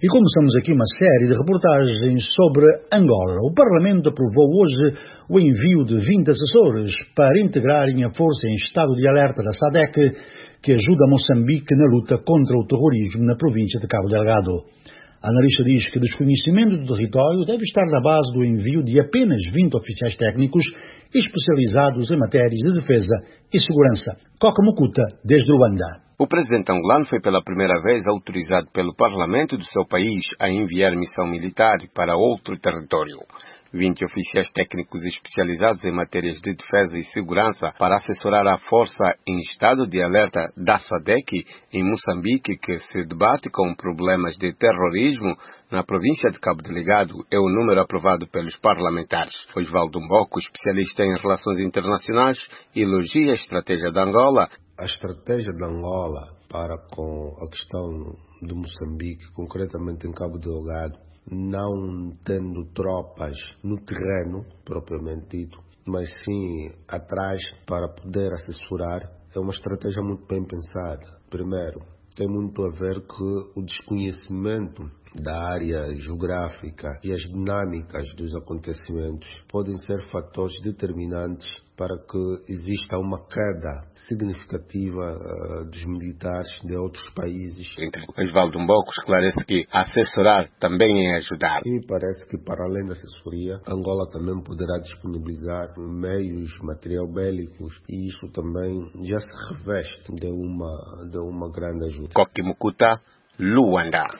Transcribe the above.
E começamos aqui uma série de reportagens sobre Angola. O Parlamento aprovou hoje o envio de 20 assessores para integrarem a força em estado de alerta da SADC, que ajuda Moçambique na luta contra o terrorismo na província de Cabo Delgado. A analista diz que o desconhecimento do território deve estar na base do envio de apenas 20 oficiais técnicos especializados em matérias de defesa e segurança. Coca Mukuta, desde Luanda. O presidente angolano foi pela primeira vez autorizado pelo parlamento do seu país a enviar missão militar para outro território. 20 oficiais técnicos especializados em matérias de defesa e segurança para assessorar a força em estado de alerta da SADC em Moçambique, que se debate com problemas de terrorismo na província de Cabo Delgado, é o número aprovado pelos parlamentares. Osvaldo Mboco, especialista em relações internacionais, elogia a estratégia de Angola. A estratégia de Angola para com a questão de Moçambique, concretamente em Cabo Delgado, não tendo tropas no terreno, propriamente dito, mas sim atrás para poder assessorar, é uma estratégia muito bem pensada. Primeiro, tem muito a ver com o desconhecimento da área geográfica e as dinâmicas dos acontecimentos podem ser fatores determinantes para que exista uma queda significativa dos militares de outros países. Osvaldo Mboco esclarece que assessorar também é ajudar. E me parece que, para além da assessoria, Angola também poderá disponibilizar meios, material bélicos, e isso também já se reveste de uma grande ajuda. Coca Mukuta, Luanda.